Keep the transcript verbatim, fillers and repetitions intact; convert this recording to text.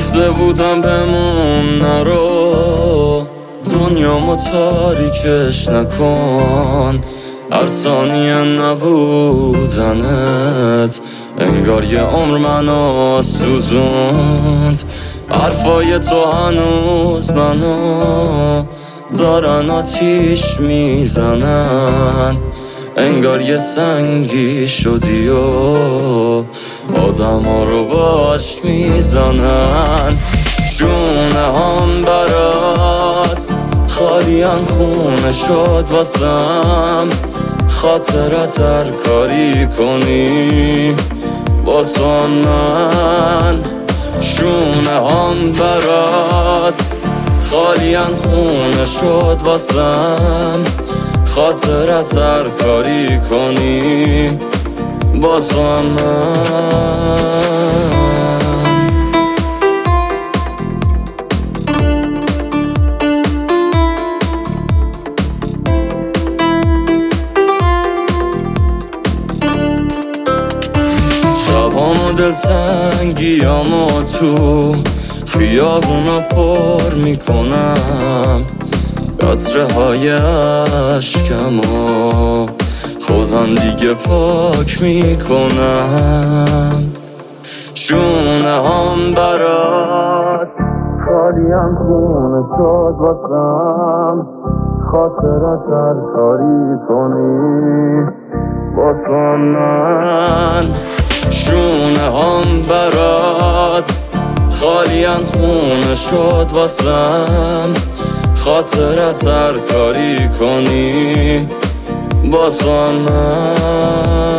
گفته بودم بمون نرو، دنیامو تاریکش نکن. هر ثانیه نبودنت انگار یه عمر منو سوزوند. حرفای تو هنوز منو دارن آتیش میزنن، انگار یه سنگی شدی و آدم ها رو باش میزنن. جونه هم برات خالیان خونه شد واسم، خاطرت هر کاری کنی با تو من. جونه هم برات خالیان خونه شد واسم، خاطرت هر کاری کنی با تو من. شبامو دلتنگیامو تو خیابونا پر میکنم، قطره های عشقمو خودم دیگه پاک میکنم. شونه هم برات خالیان خونه شد واسم، خاطرت هر کاری کنی با تو من. شونه هم برات خالیان خونه شد واسم، خاطرت هر کاری کنی با تو من.